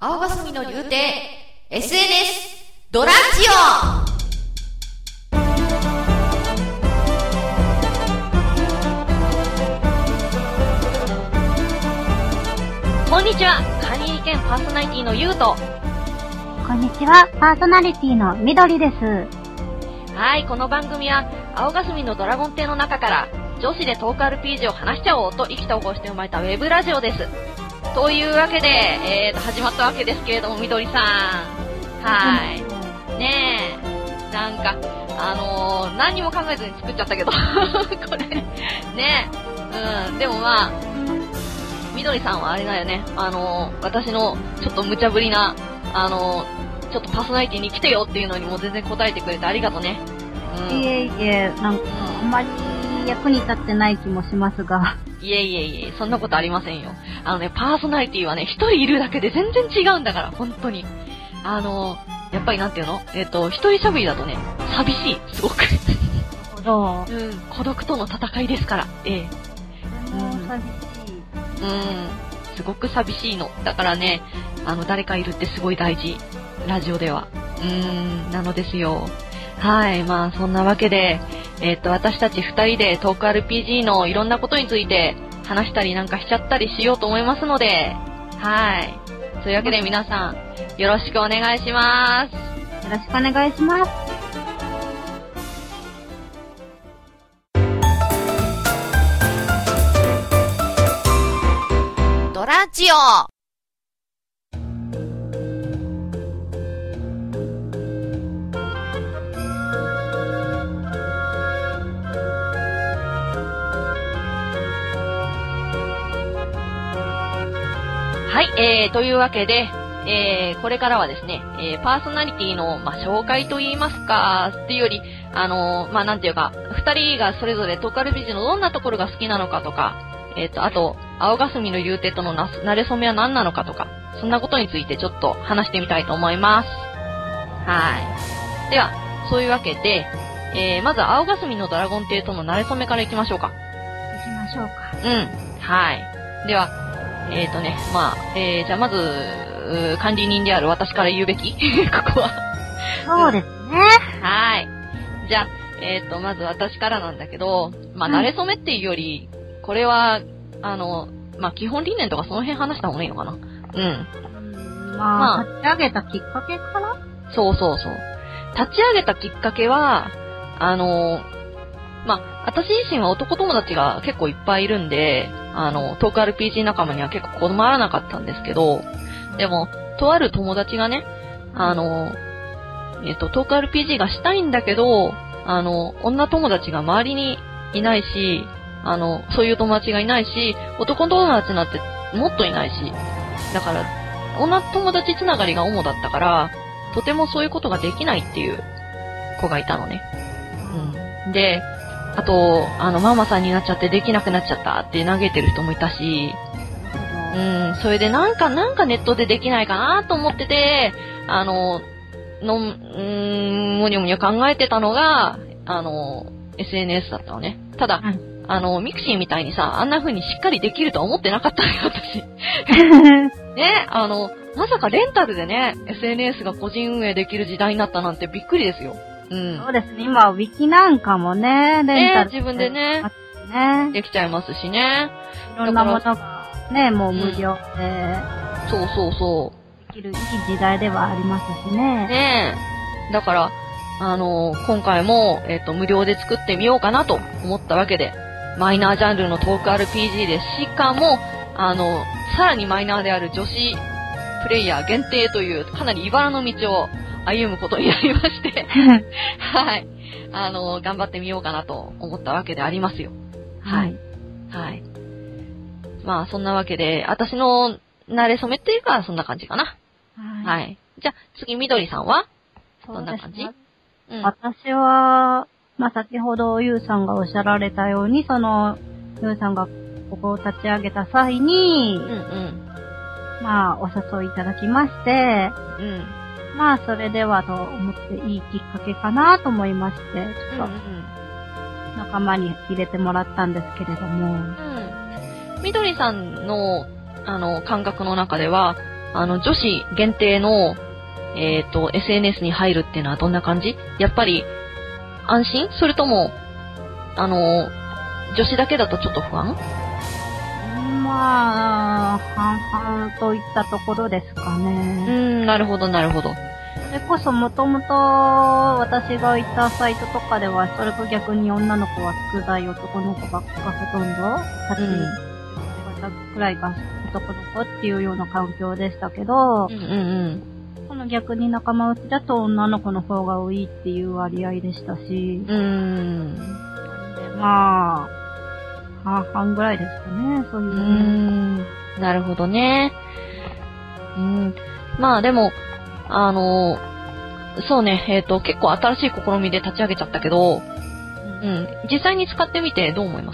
青霞の流亭 SNS ドラジオ。こんにちは、カニーケンパーソナリティのゆうと。 こんにちは、パーソナリティのみどりです。 はい、この番組は青霞のドラゴン亭の中から女子でトーク RPG を話しちゃおうと意気投合して生まれたウェブラジオです。というわけで、始まったわけですけれども、みどりさん。はい。ねえ。なんか、何にも考えずに作っちゃったけど、これ。ねえ。でもまあ、みどりさんはあれだよね。私のちょっと無茶ぶりな、ちょっとパーソナリティに来てよっていうのにも全然答えてくれてありがとね。 いえいえ、なんか、あんまり役に立ってない気もしますが。 いえ、そんなことありませんよ。パーソナリティはね、一人いるだけで全然違うんだから、本当に。やっぱりなんていうの？一人喋りだとね、寂しい、すごく。 なるほど。 孤独との戦いですから、 寂しい。 すごく寂しいの。だからね、誰かいるってすごい大事。ラジオでは。なのですよ。はい、まあそんなわけで、私たち二人でトーク RPG のいろんなことについて話したりなんかしちゃったりしようと思いますので、はい。というわけで皆さん、よろしくお願いします。 よろしくお願いします。 オドラジオ。 はい、というわけで、これからはですね、パーソナリティの、紹介と言いますか、っていうより、なんていうか、二人がそれぞれトーク RPG のどんなところが好きなのかとか、あと、青霞の流亭との馴れ初めは何なのかとか、そんなことについてちょっと話してみたいと思います。はい。では、そういうわけで、まず青霞のドラゴン亭との馴れ初めからいきましょうか。 行きましょうか。 はい。では、じゃあまず、管理人である私から言うべきここは。 そうですね。 はい。じゃあ、まず私からなんだけど、馴れ初めっていうより、これは、基本理念とかその辺話した方がいいのかな。 立ち上げたきっかけかな？ そう。立ち上げたきっかけは、私自身は男友達が結構いっぱいいるんで、トーク RPG 仲間には結構困らなかったんですけど、でも、とある友達がね、トーク RPG がしたいんだけど、女友達が周りにいないし、そういう友達がいないし、男友達なんてもっといないし、だから、女友達つながりが主だったから、とてもそういうことができないっていう子がいたのね。で、あと、ママさんになっちゃってできなくなっちゃったって嘆いてる人もいたし、それでなんかネットでできないかなと思ってて、もにょもにょ考えてたのが、SNS だったのね。ただ、ミクシーみたいにさ、あんな風にしっかりできるとは思ってなかったのよ、私。ね、まさかレンタルでね、SNS が個人運営できる時代になったなんてびっくりですよ。 そうですね。今、ウィキなんかもね、レンタル、 自分でね、できちゃいますしね。 いろんなものがね、もう無料で。 そう。 できるいい時代ではありますしね。 ねえ。だから、今回も、無料で作ってみようかなと思ったわけで、マイナージャンルのトーク RPG で、しかも、さらにマイナーである女子プレイヤー限定という、かなり茨の道を歩むことになりまして、はい。頑張ってみようかなと思ったわけでありますよ。はい。そんなわけで、私の馴れ初めっていうか、そんな感じかな。はい。じゃあ、次、みどりさんはどんな感じ？ 私は、先ほどゆうさんがおっしゃられたように、ゆうさんがここを立ち上げた際に、お誘いいただきまして、それではと思っていいきっかけかなと思いまして、ちょっと、仲間に入れてもらったんですけれども。 みどりさんの、感覚の中では、 女子限定の、SNS に入るっていうのはどんな感じ？やっぱり、安心？それとも、女子だけだとちょっと不安？ まあ、半々といったところですかね。 なるほど、なるほど。 それこそもともと私がいたサイトとかでは、それと逆に女の子は少ない男の子ばっかほとんど、くらいが男の子っていうような環境でしたけど、この逆に仲間内だと女の子の方が多いっていう割合でしたし、でまあ、半々ぐらいですかね、そういうの。 なるほどね。まあでも、そうね、結構新しい試みで立ち上げちゃったけど、実際に使ってみてどう思います？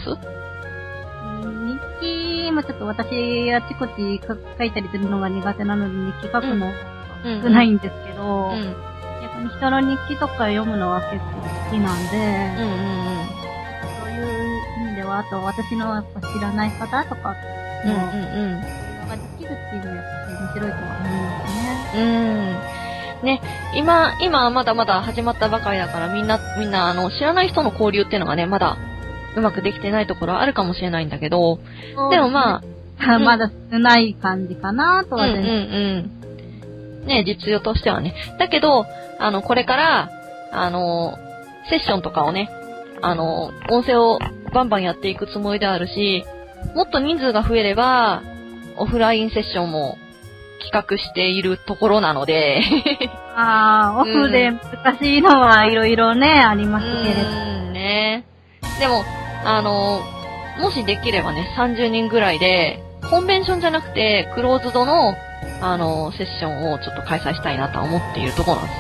日記もちょっと私、あちこち書いたりするのが苦手なので日記書くの少ないんですけど、逆に人の日記とか読むのは結構好きなんで、そういう意味では、あと私のやっぱ知らない方とかの、ができるっていうのはやっぱ面白いとは思いますね。 ね、今まだまだ始まったばかりだからみんな知らない人の交流っていうのがね、まだうまくできてないところはあるかもしれないんだけど、でもまあ、 まだ少ない感じかなとはね、実用としてはね。だけど、これから、セッションとかをね、音声をバンバンやっていくつもりであるし、もっと人数が増えれば、オフラインセッションも企画しているところなので。 オフで難しいのはいろいろね、ありますけれど。 ね。でも、もしできればね、30人ぐらいで、コンベンションじゃなくて、クローズドの、セッションをちょっと開催したいなとは思っているところなんです。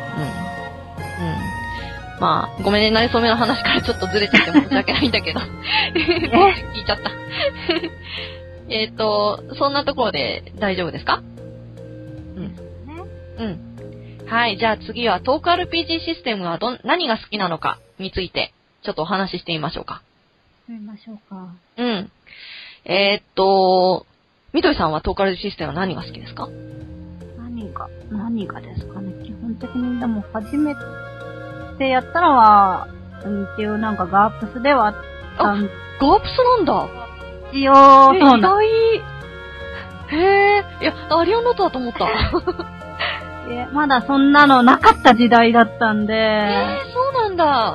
まあ、ごめんね、なりそめの話からちょっとずれちゃって申し訳ないんだけど。聞いちゃった。そんなところで大丈夫ですか？はい、じゃあ次はトーク RPG システムは何が好きなのかについて、ちょっとお話ししてみましょうか。みどりさんはトーク RPG システムは何が好きですか？ 何がですかね。基本的にでも初めてやったのは、一応なんかガープスではあったんで。 ガープスなんだ。 一応、そうなんだ。 いや、アリアンノートだと思った。 まだそんなのなかった時代だったんで。 そうなんだ。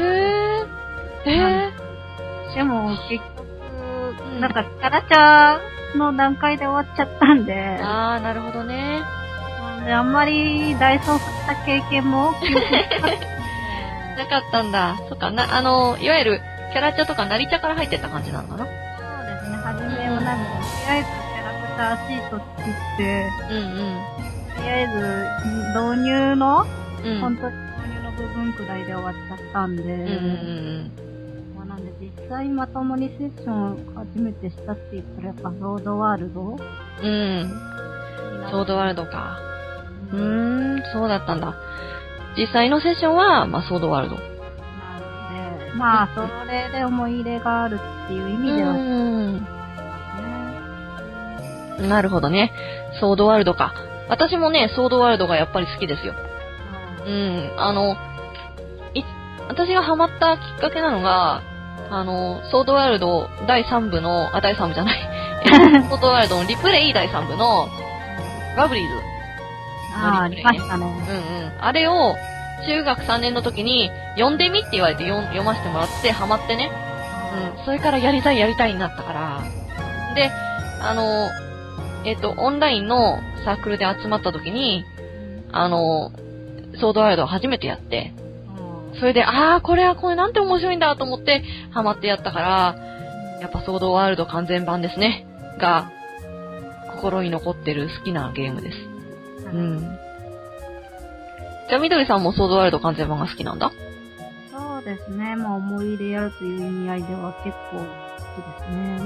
でも、結局、なんか、キャラチャーの段階で終わっちゃったんで。 なるほどね。 で、あんまりダイソー振った経験も記憶なかったんだ。そっかな、いわゆる、キャラチャーとかナリチャから入ってった感じなのかな？ そうですね、初めはなんか、とりあえずキャラクターシート作って、とりあえず、導入の、本当に導入の部分くらいで終わっちゃったんで、なんで実際まともにセッションを初めてしたって言ったらやっぱソードワールド？ ソードワールドか。そうだったんだ。実際のセッションは、まあ、ソードワールド。 なので、まあ、それで思い入れがあるっていう意味では、 なるほどね。ソードワールドか。私もね、ソードワールドがやっぱり好きですよ。私がハマったきっかけなのが、ソードワールド第3部の、第3部じゃない。ソードワールドのリプレイ第3部の、バブリーズ。 ありましたね。 あれを、中学3年の時に、読んでみって言われて読ませてもらって、ハマってね。それからやりたいになったから。で、オンラインのサークルで集まった時に、ソードワールドを初めてやって、それで、これなんて面白いんだと思って、ハマってやったから、やっぱソードワールド完全版ですね。が、心に残ってる好きなゲームです。じゃあ、みどりさんもソードワールド完全版が好きなんだ？ そうですね。まあ、思い入れやるという意味合いでは結構好きですね。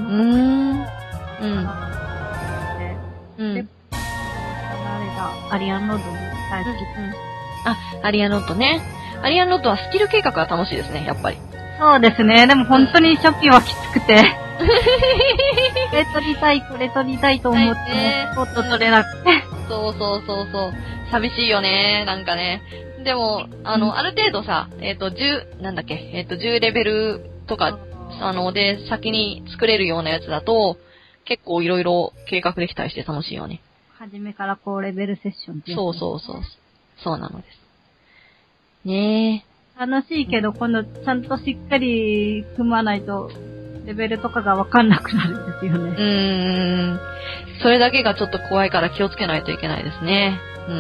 で、アリアンロードも大好きです。 アリアンロードね。アリアンロードはスキル計画が楽しいですね、やっぱり。 そうですね。でも本当に初期はきつくて。 これ撮りたい、これ撮りたいと思っても、ちょっと撮れなくて。 そう。寂しいよね、なんかね。でも、ある程度さ、10レベルとか、で、先に作れるようなやつだと、結構いろいろ計画できたりして楽しいよね。 初めから高レベルセッションっていう、ね。 そうなのです。ねえ。 楽しいけど、今度ちゃんとしっかり組まないと、レベルとかがわかんなくなるんですよね。 それだけがちょっと怖いから気をつけないといけないですね。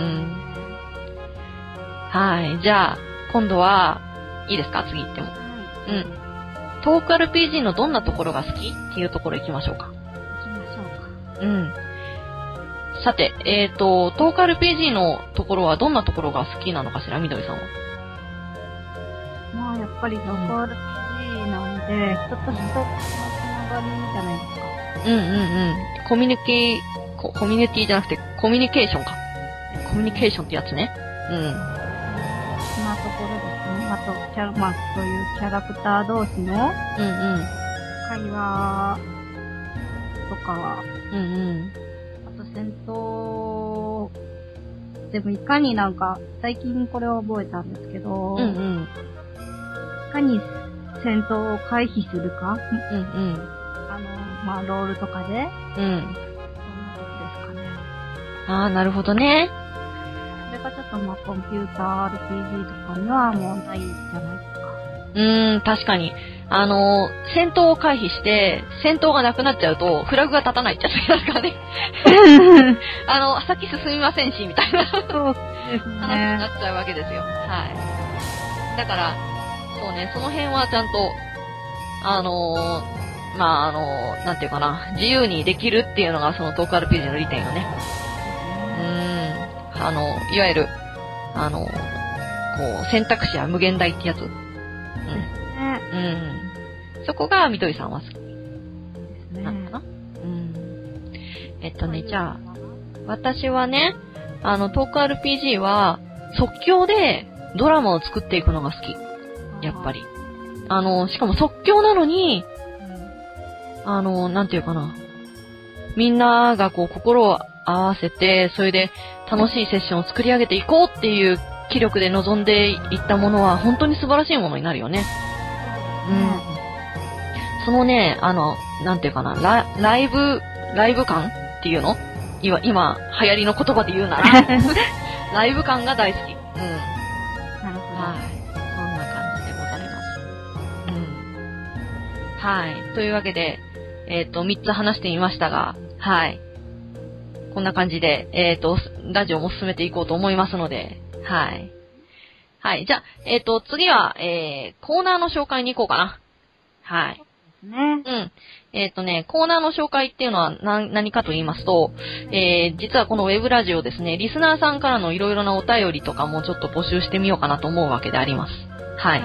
はい。じゃあ、今度は、いいですか？次行っても。トーク RPG のどんなところが好きっていうところ行きましょうか。さて、トーク RPG のところはどんなところが好きなのかしら、みどりさんは。 まあ、やっぱりトーク RPG なんで、人と人のつながりじゃないですか。 コミュニティじゃなくて、コミュニケーションか。コミュニケーションってやつね。 そんなところですね。あと、そういうキャラクター同士の、会話とか、あと戦闘、でもいかになんか、最近これを覚えたんですけど、いかに戦闘を回避するか、ロールとかで、そんなことですかね。 ああ、なるほどね。 それがちょっとコンピューター RPG とかには問題じゃないですか。 確かに。戦闘を回避して、戦闘がなくなっちゃうと、フラグが立たないってやつになるからね。先進みませんし、みたいな。 そうですね。 話になっちゃうわけですよ。はい。だから、そうね、その辺はちゃんと、なんていうかな、自由にできるっていうのがそのトーク RPG の利点よね。いわゆる、選択肢は無限大ってやつ。そこが、みどりさんは好き。なのかな？じゃあ、私はね、トーク RPG は、即興でドラマを作っていくのが好き。やっぱり。しかも即興なのに、なんていうかな。みんなが心を合わせて、それで楽しいセッションを作り上げていこうっていう気力で臨んでいったものは本当に素晴らしいものになるよね。そのね、なんていうかな、ライブ感っていうの？今、流行りの言葉で言うなら、ライブ感が大好き。なるほど。はい。そんな感じでございます。はい。というわけで、3つ話してみましたが、はい。こんな感じで、ラジオも進めていこうと思いますので、はい。はい。じゃあ、次は、コーナーの紹介に行こうかな。はい。コーナーの紹介っていうのは何かと言いますと、実はこのウェブラジオですね、リスナーさんからのいろいろなお便りとかもちょっと募集してみようかなと思うわけであります。はい。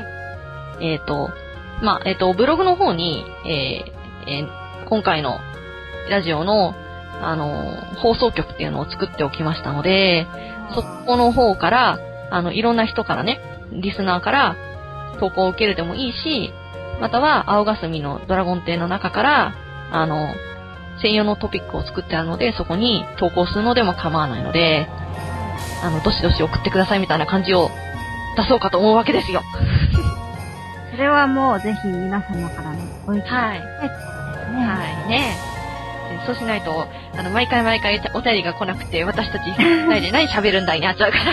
ブログの方に、今回のラジオの、放送局っていうのを作っておきましたので、そこの方から、いろんな人からね、リスナーから投稿を受けるでもいいし、または、青霞のドラゴン亭の中から、専用のトピックを作ってあるので、そこに投稿するのでも構わないので、どしどし送ってくださいみたいな感じを出そうかと思うわけですよ。 それはもうぜひ皆様からのご意見。 はい。はいね。そうしないと、毎回お便りが来なくて、私たち二人で何喋るんだいになっちゃうから。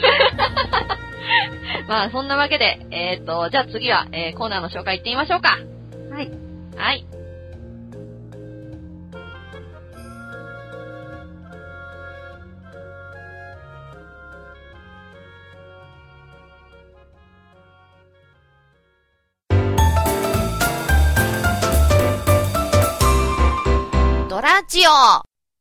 まあ、そんなわけで、じゃあ次は、コーナーの紹介いってみましょうか。 はい。 はい。 ドラジオ。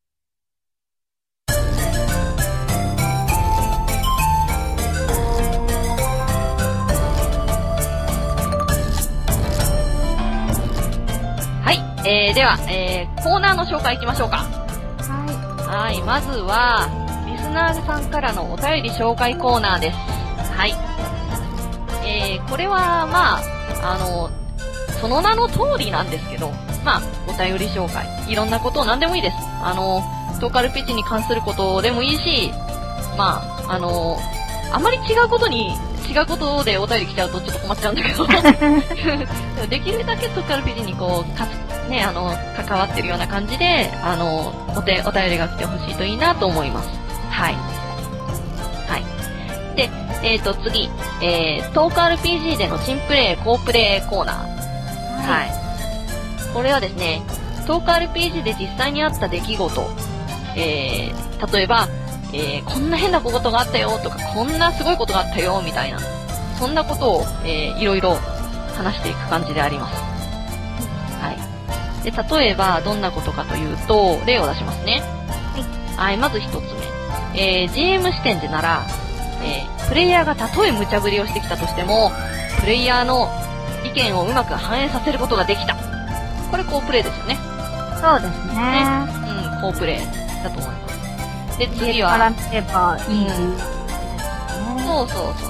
では、コーナーの紹介いきましょうか。 はい。 はい、まずは、リスナーさんからのお便り紹介コーナーです。はい。これは、まあ、その名の通りなんですけど、 まあ、お便り紹介。いろんなことを何でもいいです。トーク RPG に関することでもいいし、まあ、あまり違うことでお便り来ちゃうとちょっと困っちゃうんだけど、できるだけトーク RPG にこう、関わってるような感じで、お便りが来てほしいといいなと思います。はい。はい。で、次、トーク RPG での新プレイ、好プレイコーナー。はい。これはですね、トーク RPG で実際にあった出来事、例えば、こんな変なことがあったよとか、こんなすごいことがあったよみたいな、そんなことを、いろいろ話していく感じであります。はい。で、例えば、どんなことかというと、例を出しますね。はい。まず一つ目。GM 視点でなら、プレイヤーがたとえ無茶ぶりをしてきたとしても、プレイヤーの意見をうまく反映させることができた。これ、好プレイですよね。 そうですね。 うん、好プレイだと思います。で、次は。 から見ればいい、 そうそうそう。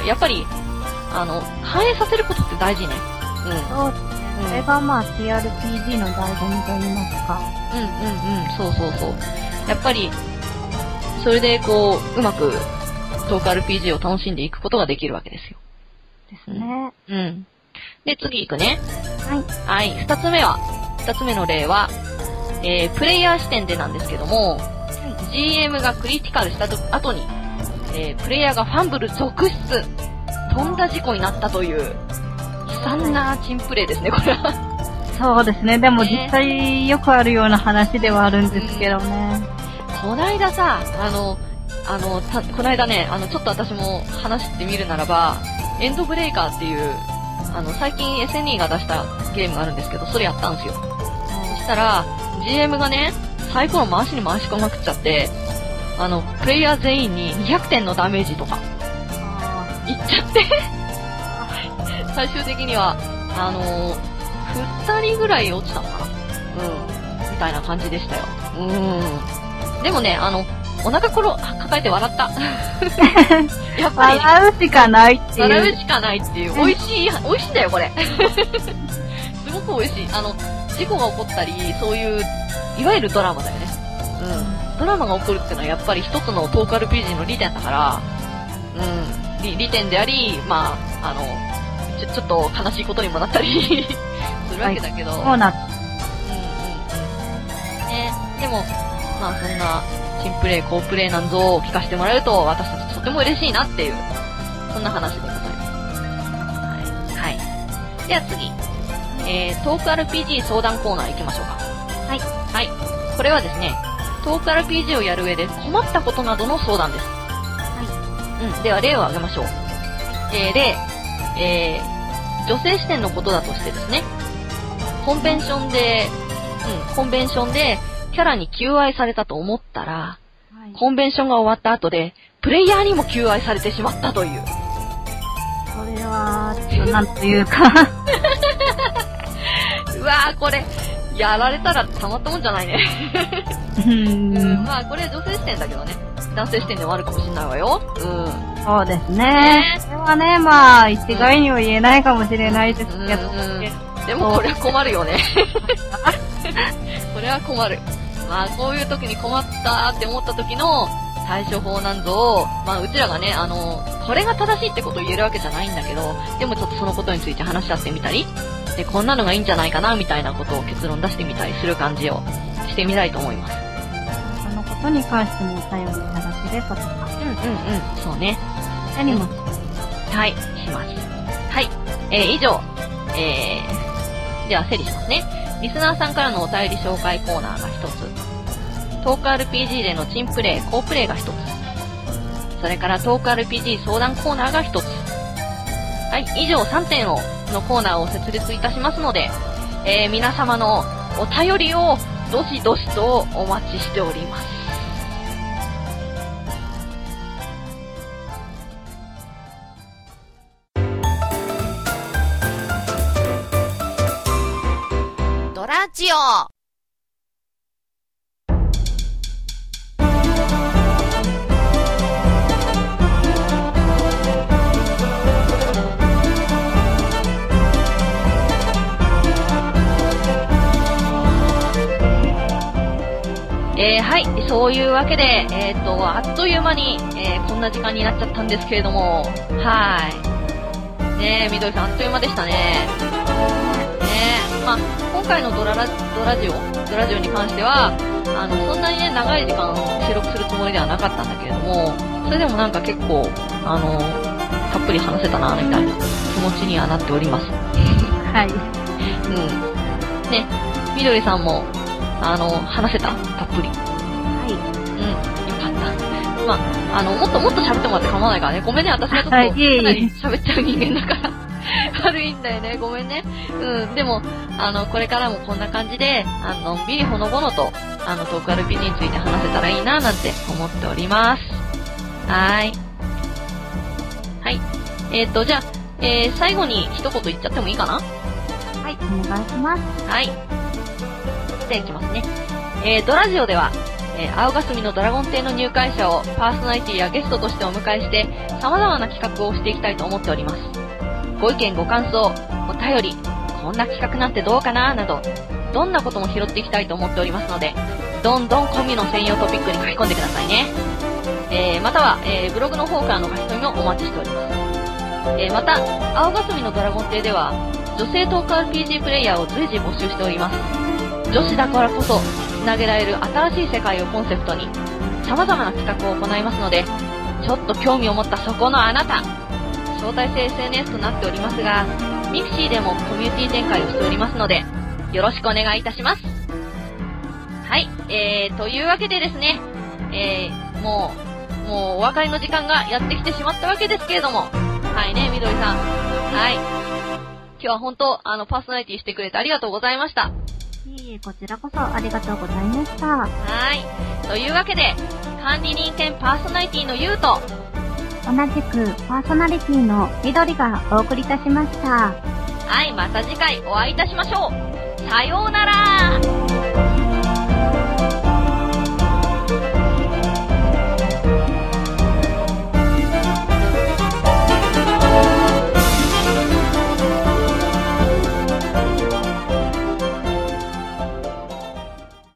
やっぱり、反映させることって大事ね。うん。 そうですね。それがまあ TRPG の醍醐味と言いますか。 そうそうそう。やっぱり、それでこう、うまくトーク RPG を楽しんでいくことができるわけですよ。 ですね。 うん。で、次行くね。 はい。 はい。二つ目の例は、プレイヤー視点でなんですけども、GM がクリティカルした後に、プレイヤーがファンブル続出、とんだ事故になったという、悲惨な珍プレイですね、これは。 そうですね。でも実際よくあるような話ではあるんですけどね。 こないださ、こないだね、ちょっと私も話してみるならば、エンドブレイカーっていう、最近 SNE が出したゲームがあるんですけど、それやったんですよ。そしたら、GM がね、サイコロ回しに回し込まくっちゃって、プレイヤー全員に200点のダメージとか、いっちゃって、最終的には、2人ぐらい落ちたのかな、みたいな感じでしたよ。でもね、お腹抱えて笑った。やっぱり。 笑うしかないっていう。 笑うしかないっていう。美味しいんだよ、これ。すごく美味しい。事故が起こったり、そういう、いわゆるドラマだよね。ドラマが起こるってのはやっぱり一つのトーク RPG の利点だから、利点であり、まあ、ちょっと悲しいことにもなったりするわけだけど。 そうなっね、でも、まあそんな、新プレイ、好プレイなんぞを聞かせてもらえると、私たちとても嬉しいなっていう、そんな話でございます。はい。では次。トーク RPG 相談コーナー行きましょうか。 はい。 はい。これはですね、トーク RPG をやる上で困ったことなどの相談です。はい。では例を挙げましょう。例、女性視点のことだとしてですね、コンベンションでキャラに求愛されたと思ったら、コンベンションが終わった後で、プレイヤーにも求愛されてしまったという。 これは、なんというか。 うわぁ、これ、やられたらたまったもんじゃないね。まあ、これ女性視点だけどね。男性視点でもあるかもしれないわよ。 そうですね。それはね、まあ、一概には言えないかもしれないですけど。 でもこれは困るよね。これは困る。まあ、こういう時に困ったって思った時の対処法なんぞを、まあ、うちらがね、これが正しいってことを言えるわけじゃないんだけど、でもちょっとそのことについて話し合ってみたり、で、こんなのがいいんじゃないかな、みたいなことを結論出してみたりする感じをしてみたいと思います。 そのことに関してもお便りいただければとか。 そうね。 何も。 はい、します。はい。以上。では整理しますね。リスナーさんからのお便り紹介コーナーが一つ。トーク RPG での珍プレイ、好プレイが一つ。それからトーク RPG 相談コーナーが一つ。はい、以上3点のコーナーを設立いたしますので、皆様のお便りをどしどしとお待ちしております。 ドラジオ。 はい、そういうわけで、あっという間に、こんな時間になっちゃったんですけれども、はい。ねえ、みどりさん、あっという間でしたね。ねえ、まあ、今回のドラジオに関しては、そんなにね、長い時間収録するつもりではなかったんだけれども、それでもなんか結構、たっぷり話せたな、みたいな気持ちにはなっております。 はい。 うん。ね、みどりさんも、話せた？たっぷり。 はい。 うん、よかった。まあ、もっと喋ってもらって構わないからね。ごめんね、私がちょっと、かなり喋っちゃう人間だから。悪いんだよね、ごめんね。うん、でも、これからもこんな感じで、のんびりほのぼのと、トーク RPG について話せたらいいな、なんて思っております。はい。はい。じゃあ、最後に一言言っちゃってもいいかな？ はい、お願いします。 はい。で、いきますね。ドラジオでは、青霞のドラゴン亭の入会者をパーソナリティやゲストとしてお迎えして、様々な企画をしていきたいと思っております。ご意見ご感想、お便り、こんな企画なんてどうかななど、どんなことも拾っていきたいと思っておりますので、どんどんコミュの専用トピックに書き込んでくださいね。または、ブログの方からの書き込みもお待ちしております。また、青霞のドラゴン亭では、女性トーク RPG プレイヤーを随時募集しております。女子だからこそ、つなげられる新しい世界をコンセプトに、様々な企画を行いますので、ちょっと興味を持ったそこのあなた、招待制 SNS となっておりますが、ミクシーでもコミュニティ展開をしておりますので、よろしくお願いいたします。はい、というわけでですね、もうお別れの時間がやってきてしまったわけですけれども、はいね、みどりさん。はい。今日は本当、パーソナリティしてくれてありがとうございました。 いえ、こちらこそありがとうございました。 はい。というわけで、管理人兼パーソナリティのゆうと、 同じくパーソナリティのみどりがお送りいたしました。 はい、また次回お会いいたしましょう。さようなら。